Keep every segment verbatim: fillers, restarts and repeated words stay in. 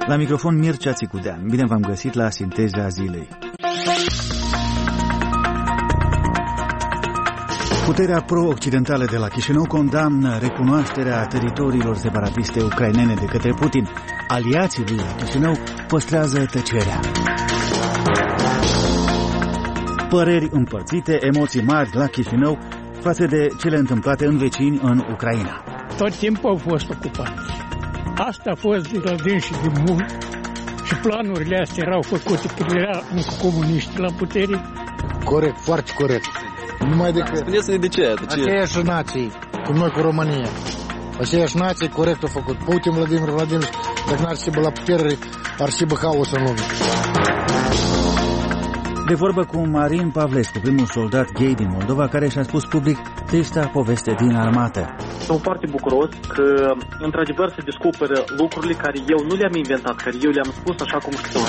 La microfon Mircea Țicudean. Bine v-am găsit la Sinteza Zilei. Puterea pro-occidentală de la Chișinău condamnă recunoașterea teritoriilor separatiste ucrainene de către Putin. Aliații lui la Chișinău păstrează tăcerea. Păreri împărțite, emoții mari la Chișinău față de cele întâmplate în vecini în Ucraina. Tot timpul au fost ocupați. Asta a fost de la dânsi de mult și planurile astea erau făcute când era încă comuniști la putere. Corect, foarte corect. Numai decât... Spuneți-ne de ce? De ce? Aceeași nații, cum noi cu România. Aceeași nații, corect au făcut. Putin, Vladimir Vladimir, dacă n-ar fi la putere, ar fi haos în lume. De vorbă cu Marin Pavlescu, primul soldat gay din Moldova, care și-a spus public trista poveste din armată. Sunt foarte bucuros că, într-adevăr, se descoperă lucrurile care eu nu le-am inventat, care eu le-am spus așa cum știu.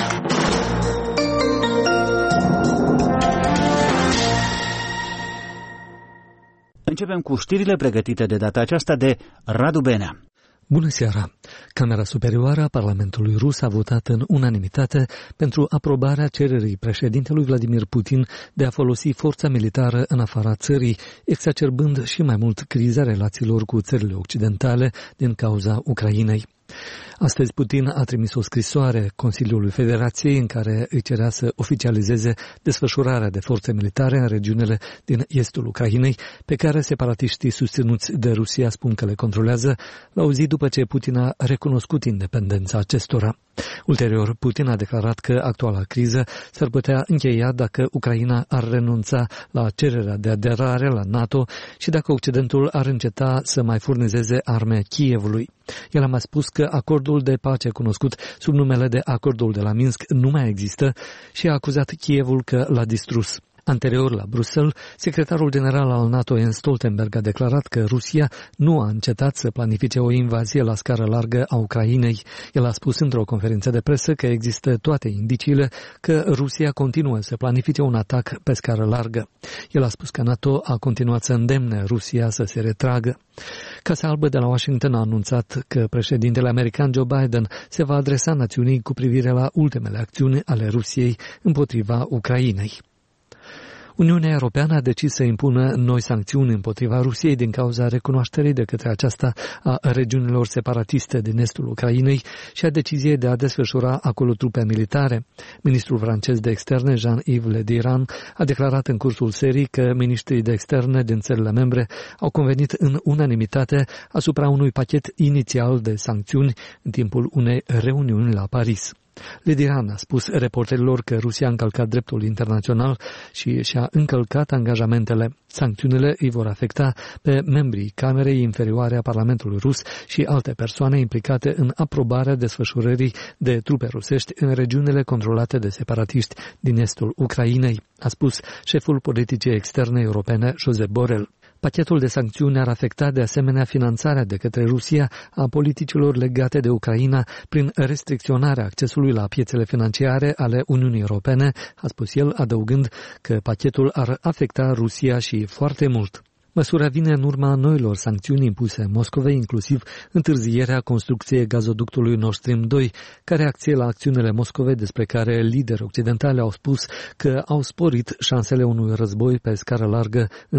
Începem cu știrile pregătite de data aceasta de Radu Benea. Bună seara! Camera Superioară a Parlamentului Rus a votat în unanimitate pentru aprobarea cererii președintelui Vladimir Putin de a folosi forța militară în afara țării, exacerbând și mai mult criza relațiilor cu țările occidentale din cauza Ucrainei. Astăzi Putin a trimis o scrisoare Consiliului Federației în care îi cerea să oficializeze desfășurarea de forțe militare în regiunile din estul Ucrainei, pe care separatiștii susținuți de Rusia spun că le controlează, la o zi după ce Putin a recunoscut independența acestora. Ulterior, Putin a declarat că actuala criză s-ar putea încheia dacă Ucraina ar renunța la cererea de aderare la NATO și dacă Occidentul ar înceta să mai furnizeze arme Kievului. El a mai spus că acordul de pace cunoscut sub numele de Acordul de la Minsk nu mai există și a acuzat Kievul că l-a distrus. Anterior la Bruxelles, secretarul general al NATO Jens Stoltenberg a declarat că Rusia nu a încetat să planifice o invazie la scară largă a Ucrainei. El a spus într-o conferință de presă că există toate indiciile că Rusia continuă să planifice un atac pe scară largă. El a spus că NATO a continuat să îndemne Rusia să se retragă. Casa Albă de la Washington a anunțat că președintele american Joe Biden se va adresa națiunii cu privire la ultimele acțiuni ale Rusiei împotriva Ucrainei. Uniunea Europeană a decis să impună noi sancțiuni împotriva Rusiei din cauza recunoașterii de către aceasta a regiunilor separatiste din estul Ucrainei și a deciziei de a desfășura acolo trupe militare. Ministrul francez de externe, Jean-Yves Le Drian, a declarat în cursul serii că ministrii de externe din țările membre au convenit în unanimitate asupra unui pachet inițial de sancțiuni în timpul unei reuniuni la Paris. Le Drian a spus reporterilor că Rusia a încălcat dreptul internațional și și-a încălcat angajamentele. Sancțiunile îi vor afecta pe membrii Camerei Inferioare a Parlamentului Rus și alte persoane implicate în aprobarea desfășurării de trupe rusești în regiunile controlate de separatiști din estul Ucrainei, a spus șeful politicii externe europene Josep Borrell. Pachetul de sancțiuni ar afecta de asemenea finanțarea de către Rusia a politicilor legate de Ucraina prin restricționarea accesului la piețele financiare ale Uniunii Europene, a spus el, adăugând că pachetul ar afecta Rusia și foarte mult. Măsura vine în urma noilor sancțiuni impuse Moscovei, inclusiv întârzierea construcției gazoductului Nord Stream doi, ca reacție la acțiunile Moscovei despre care lideri occidentali au spus că au sporit șansele unui război pe scară largă în